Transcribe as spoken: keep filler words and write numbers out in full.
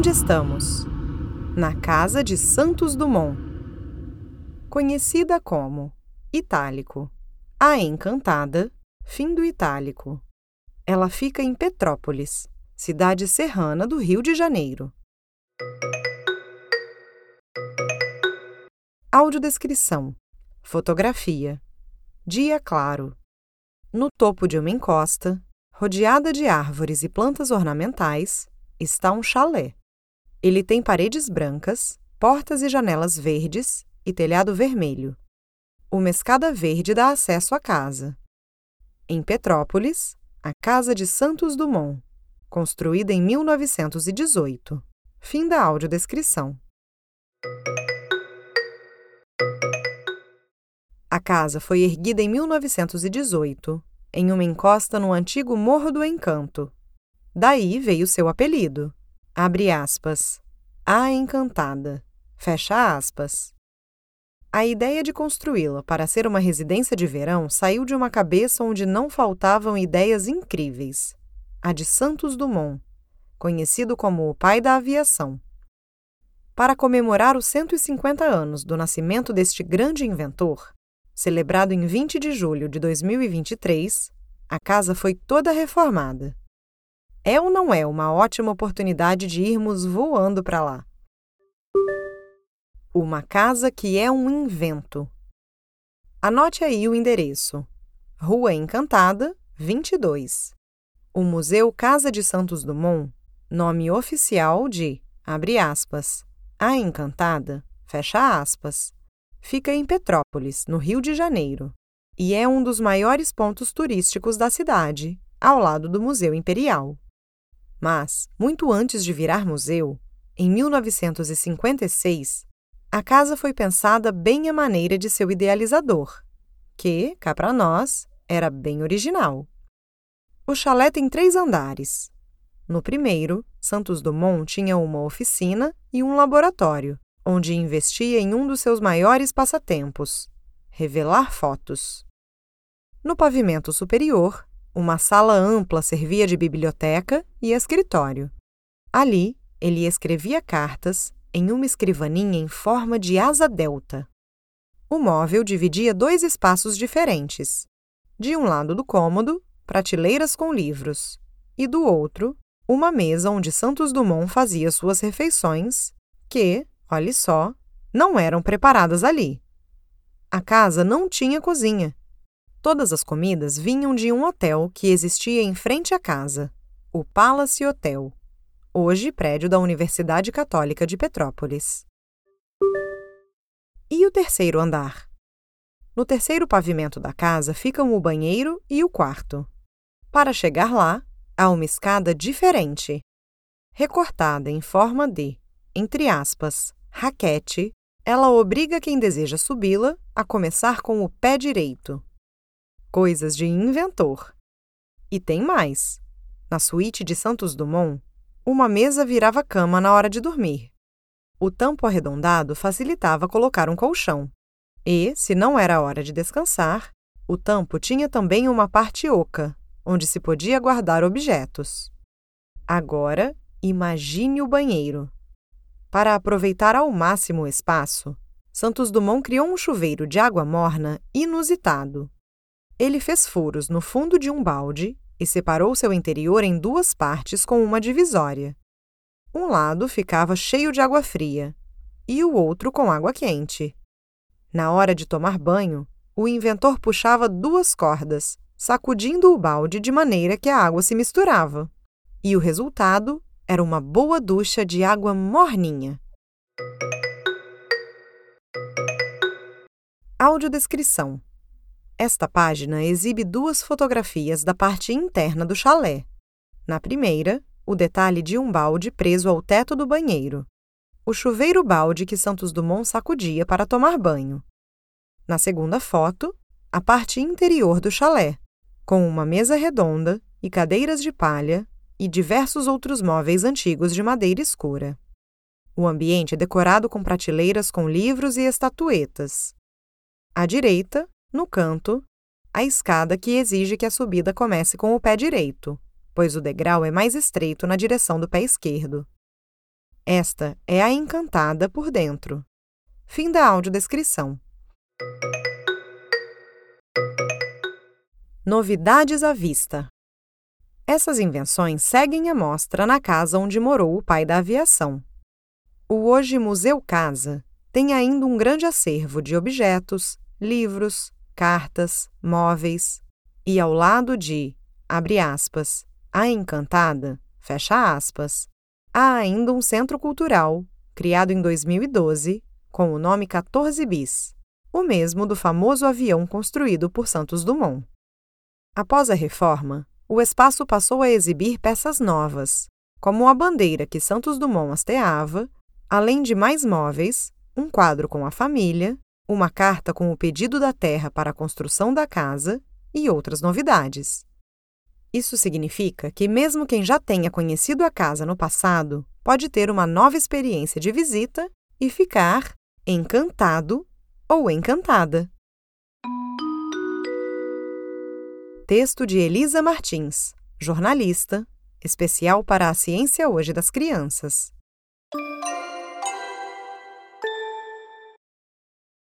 Onde estamos? Na casa de Santos Dumont. Conhecida como Itálico, a Encantada, fim do itálico. Ela fica em Petrópolis, cidade serrana do Rio de Janeiro. Audiodescrição. Fotografia. Dia claro. No topo de uma encosta, rodeada de árvores e plantas ornamentais, está um chalé. Ele tem paredes brancas, portas e janelas verdes e telhado vermelho. Uma escada verde dá acesso à casa. Em Petrópolis, a casa de Santos Dumont, construída em mil novecentos e dezoito. Fim da audiodescrição. A casa foi erguida em mil novecentos e dezoito, em uma encosta no antigo Morro do Encanto. Daí veio seu apelido. Abre aspas. A Encantada. Fecha aspas. A ideia de construí-la para ser uma residência de verão saiu de uma cabeça onde não faltavam ideias incríveis. A de Santos Dumont, conhecido como o pai da aviação. Para comemorar os cento e cinquenta anos do nascimento deste grande inventor, celebrado em vinte de julho de dois mil e vinte e três, a casa foi toda reformada. É ou não é uma ótima oportunidade de irmos voando para lá? Uma casa que é um invento. Anote aí o endereço. Rua Encantada, vinte e dois. O Museu Casa de Santos Dumont, nome oficial de, abre aspas, A Encantada, fecha aspas, fica em Petrópolis, no Rio de Janeiro, e é um dos maiores pontos turísticos da cidade, ao lado do Museu Imperial. Mas, muito antes de virar museu, em mil novecentos e cinquenta e seis, a casa foi pensada bem à maneira de seu idealizador, que, cá para nós, era bem original. O chalé tem três andares. No primeiro, Santos Dumont tinha uma oficina e um laboratório, onde investia em um dos seus maiores passatempos, revelar fotos. No pavimento superior, uma sala ampla servia de biblioteca e escritório. Ali, ele escrevia cartas em uma escrivaninha em forma de asa delta. O móvel dividia dois espaços diferentes. De um lado do cômodo, prateleiras com livros, e do outro, uma mesa onde Santos Dumont fazia suas refeições, que, olhe só, não eram preparadas ali. A casa não tinha cozinha. Todas as comidas vinham de um hotel que existia em frente à casa, o Palace Hotel, hoje prédio da Universidade Católica de Petrópolis. E o terceiro andar? No terceiro pavimento da casa ficam o banheiro e o quarto. Para chegar lá, há uma escada diferente, recortada em forma de, entre aspas, raquete. Ela obriga quem deseja subi-la a começar com o pé direito. Coisas de inventor. E tem mais. Na suíte de Santos Dumont, uma mesa virava cama na hora de dormir. O tampo arredondado facilitava colocar um colchão. E, se não era hora de descansar, o tampo tinha também uma parte oca, onde se podia guardar objetos. Agora, imagine o banheiro. Para aproveitar ao máximo o espaço, Santos Dumont criou um chuveiro de água morna inusitado. Ele fez furos no fundo de um balde e separou seu interior em duas partes com uma divisória. Um lado ficava cheio de água fria e o outro com água quente. Na hora de tomar banho, o inventor puxava duas cordas, sacudindo o balde de maneira que a água se misturava. E o resultado era uma boa ducha de água morninha. Audiodescrição. Esta página exibe duas fotografias da parte interna do chalé. Na primeira, o detalhe de um balde preso ao teto do banheiro. O chuveiro-balde que Santos Dumont sacudia para tomar banho. Na segunda foto, a parte interior do chalé, com uma mesa redonda e cadeiras de palha e diversos outros móveis antigos de madeira escura. O ambiente é decorado com prateleiras com livros e estatuetas. À direita, no canto, a escada que exige que a subida comece com o pé direito, pois o degrau é mais estreito na direção do pé esquerdo. Esta é a Encantada por dentro. Fim da audiodescrição. Novidades à vista. Essas invenções seguem a mostra na casa onde morou o pai da aviação. O hoje Museu Casa tem ainda um grande acervo de objetos, livros, cartas, móveis e ao lado de, abre aspas, a Encantada, fecha aspas, há ainda um centro cultural, criado em dois mil e doze, com o nome quatorze bis, o mesmo do famoso avião construído por Santos Dumont. Após a reforma, o espaço passou a exibir peças novas, como a bandeira que Santos Dumont hasteava, além de mais móveis, um quadro com a família, uma carta com o pedido da terra para a construção da casa e outras novidades. Isso significa que mesmo quem já tenha conhecido a casa no passado pode ter uma nova experiência de visita e ficar encantado ou encantada. Texto de Elisa Martins, jornalista, especial para a Ciência Hoje das Crianças.